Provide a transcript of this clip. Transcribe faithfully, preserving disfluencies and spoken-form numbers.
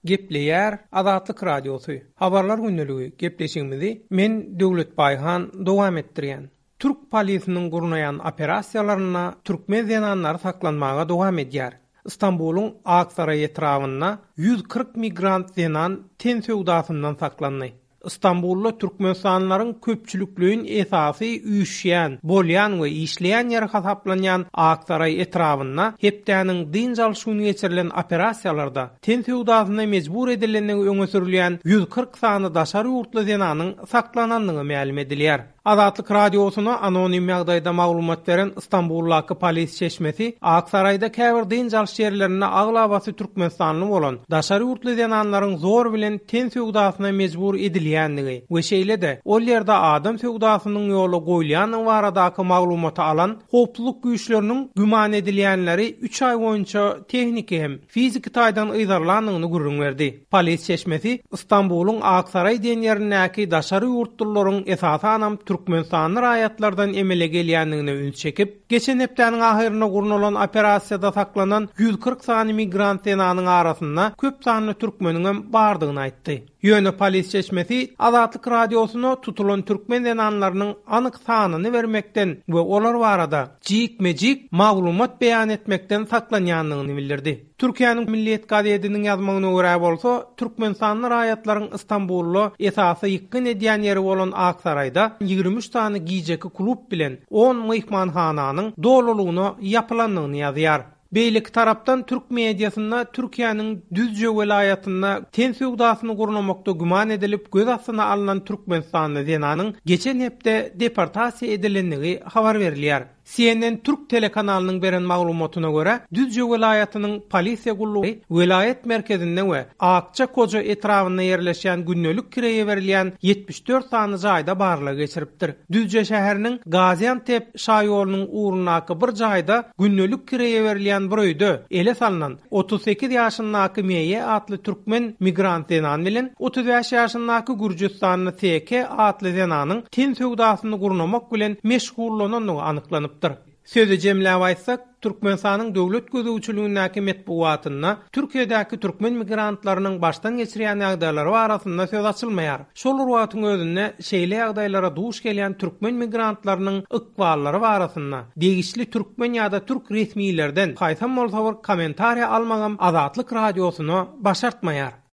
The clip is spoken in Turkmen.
Gepleýär Azatlyk radiosu. Habarlar günneligi gepleşigimizi men Döwlet Baýhan dowam etdirýän. Türk polisiniň gurnayan operasiýalaryna türkmen zenanlary saklanmaga dowam edýär. İstanbul'un Aksaray etrawyna yüz kırk migrant zenan ten sewdasyndan saklandy. İstanbul'da Türkmenistanlaryň köpçüliklüğün esasy üýşýän, bolýan we işleýän ýeri hasaplanýan Aksaray etrawyna hepdäniň dynjal şuny geçirilen operasiýalarda ten sewdasyna mejbur edilenligi öňe sürilýän yüz kırk sany daşary ýurtly zenanyň saklananlygy ma'lum edilýär. Azatlyk radiosuna anonim ýagdaýda maglumat beren İstanbul'laky polis çeşmesi Aksarayda käbir dynjal şeherlerine aglabasy Türkmenistanly bolan daşary ýurtly zenanlaryň zor bilen ten sewdasyna mejbur edilýänligi we şeýle de ol ýerde adam sewdasynyň ýoly goýulýan baradaky maglumaty alan howpsuzlyk güýçleriniň güman edilýänleri üç ay boýunça tehnik hem fiziki taýdan ýydarlanýany gurrun berdi. Polis çeşmesi İstanbul'un Aksaray diýen ýerindäki daşary ýurtlaryň esasy anam Türkmenistan raýatlardan emele gelýänligine ün çekip, geçen hepdäniň ahyryna gurnulan operasiýada saklanan yüz kırk sany migrant zenanyň arasynda köp sanly türkmeniň bardygyny aýtdy. Ýöne polis çeşmesi Azatlyk radiosuna tutulan türkmen zenanlarynyň anyk sanyny vermekden we olar barada jik-mejik maglumat beýan etmekden saklanýanlygyny bildirdi. Türkiýanyň Milliýet gazetiniň ýazmagyna görä bolsa, Türkmenistanly raýatlaryň İstanbul'da esasy ýykyn edýän ýeri bolan Aksarayda ýigirmi üç tany giýjeki klub bilen on mehmanhananyň dolulugyny ýapylanlygyny ýazýar. Beýlik tarapdan Türk mediasynda Türkiýanyň Düzce welaýatyna ten sewdasyny gurnamakda güman edilip göz astyna alynan Türkmenistanly zenanyň geçen hepde deportasiýa edilenligi habar berilýär. C N N Türk telekanalynyň beren maglumatyna görä, Düzce welaýatynyň polisiýa gullugy welayet merkezinde we Akça Koja etrawyna ýerleşýän günnelik kireýe berilýän yetmiş dört sany jaýda barlygy geçiripdir. Düzce şäheriniň Gaziantep şaýolunyň uğrunaky bir jaýda günnelik kireýe berilýän bir öýde ele salynan otuz sekiz ýaşyndaky Meýe atly türkmen migrant zenan bilen otuz beş ýaşyndaky Gürjistanly T K atly zenanyň ten sewdasyny gurnamak bilen meşgullananyny anyklanyp Sözü jemläp aýtsak, Türkmenistanyň döwlet gözegçiligindäki metbuatyna Türkiýedäki türkmen migrantlarynyň başdan geçirýän ýagdaýlary barasynda söz açylmaýar. Şol urwatyň özünde şeýle ýagdaýlara duş gelýän türkmen migrantlarynyň ykballary barasynda degişli türkmen ýa-da türk resmiýetlerden haýsam bolsa bir kommentariýa almagam Azatlyk radiosyna başartmaýar.